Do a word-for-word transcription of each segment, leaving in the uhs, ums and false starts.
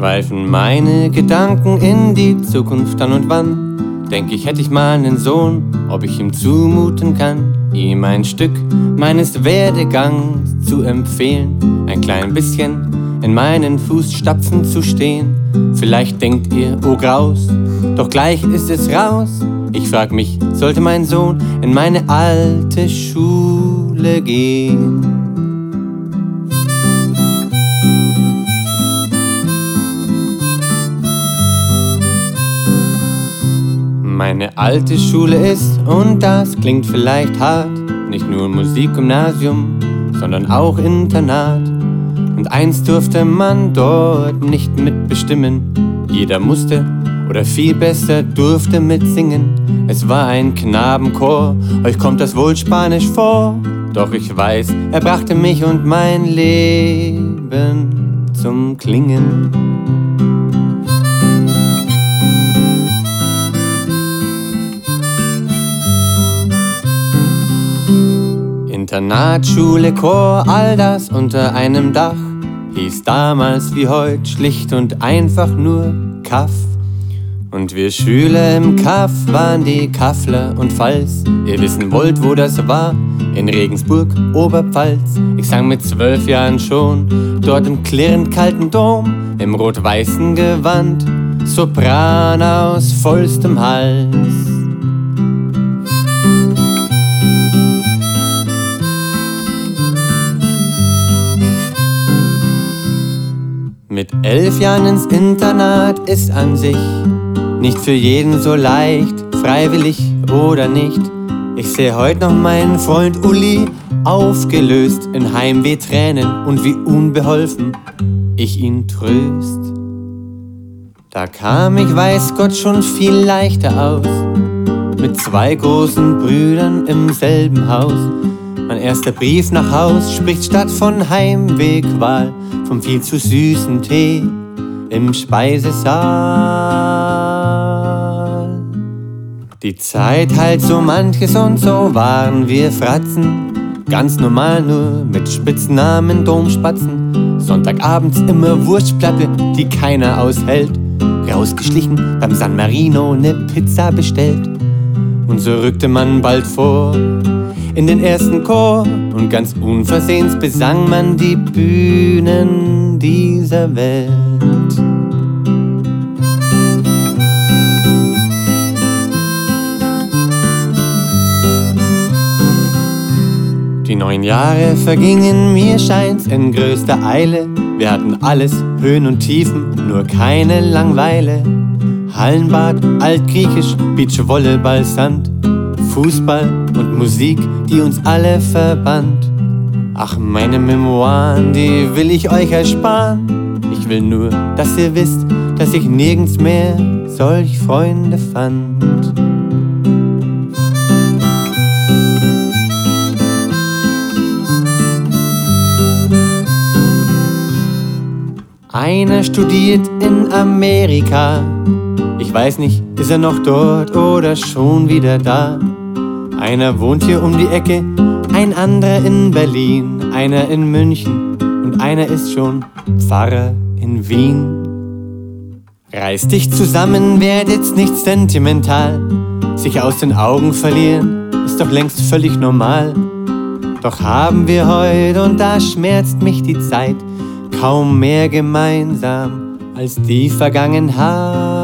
Schweifen meine Gedanken in die Zukunft, dann und wann denk ich, hätte ich mal einen Sohn, ob ich ihm zumuten kann, ihm ein Stück meines Werdegangs zu empfehlen, ein klein bisschen in meinen Fußstapfen zu stehen. Vielleicht denkt ihr, oh Graus, doch gleich ist es raus. Ich frag mich, sollte mein Sohn in meine alte Schule gehen? Meine alte Schule ist, und das klingt vielleicht hart, nicht nur Musikgymnasium, sondern auch Internat. Und eins durfte man dort nicht mitbestimmen. Jeder musste, oder viel besser durfte mitsingen. Es war ein Knabenchor, euch kommt das wohl Spanisch vor. Doch ich weiß, er brachte mich und mein Leben zum Klingen. Internat, Schule, Chor, all das unter einem Dach hieß damals wie heute schlicht und einfach nur Kaff. Und wir Schüler im Kaff waren die Kaffler und Falls. Ihr wissen wollt, wo das war? In Regensburg, Oberpfalz. Ich sang mit zwölf Jahren schon dort im klirrend kalten Dom, im rot-weißen Gewand, Sopran aus vollstem Hals. Mit elf Jahren ins Internat ist an sich nicht für jeden so leicht, freiwillig oder nicht. Ich seh heut noch meinen Freund Uli, aufgelöst in Heimweh, Tränen und wie unbeholfen ich ihn tröst. Da kam ich, weiß Gott, schon viel leichter aus, mit zwei großen Brüdern im selben Haus. Mein erster Brief nach Haus spricht statt von Heimwehqual vom viel zu süßen Tee im Speisesaal. Die Zeit heilt so manches und so waren wir Fratzen, ganz normal nur mit Spitznamen Domspatzen. Sonntagabends immer Wurstplatte, die keiner aushält, rausgeschlichen beim San Marino ne Pizza bestellt. Und so rückte man bald vor in den ersten Chor und ganz unversehens besang man die Bühnen dieser Welt. Die neun Jahre vergingen, mir scheint's, in größter Eile. Wir hatten alles, Höhen und Tiefen, nur keine Langweile. Hallenbad, Altgriechisch, Beachvolleyball, Sand, Fußball und Musik, die uns alle verband. Ach, meine Memoiren, die will ich euch ersparen. Ich will nur, dass ihr wisst, dass ich nirgends mehr solch Freunde fand. Einer studiert in Amerika. Ich weiß nicht, ist er noch dort oder schon wieder da? Einer wohnt hier um die Ecke, ein anderer in Berlin, einer in München und einer ist schon Pfarrer in Wien. Reißt dich zusammen, werdet's nicht sentimental. Sich aus den Augen verlieren, ist doch längst völlig normal. Doch haben wir heute, und da schmerzt mich die Zeit, kaum mehr gemeinsam als die Vergangenheit.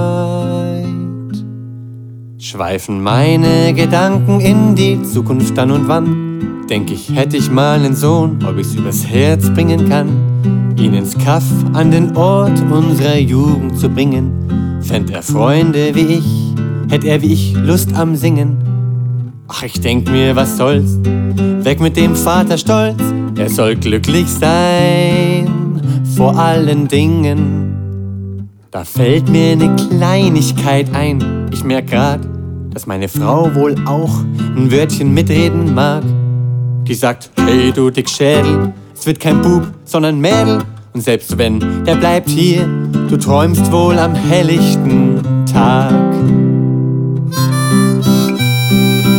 Schweifen meine Gedanken in die Zukunft, dann und wann denk ich, hätte ich mal einen Sohn, ob ich's übers Herz bringen kann, ihn ins Kaff an den Ort unserer Jugend zu bringen. Fänd er Freunde wie ich, hätt er wie ich Lust am Singen. Ach, ich denk mir, was soll's, weg mit dem Vaterstolz, er soll glücklich sein vor allen Dingen. Da fällt mir ne Kleinigkeit ein, ich merk grad, dass meine Frau wohl auch ein Wörtchen mitreden mag. Die sagt, hey du Dickschädel, es wird kein Bub, sondern Mädel. Und selbst wenn, der bleibt hier, du träumst wohl am helllichten Tag.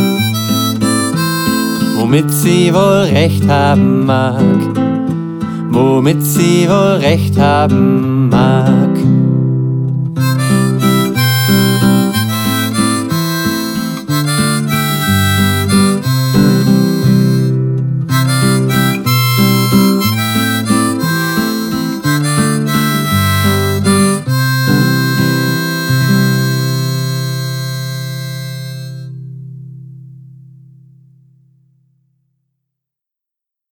Womit sie wohl recht haben mag, womit sie wohl recht haben mag.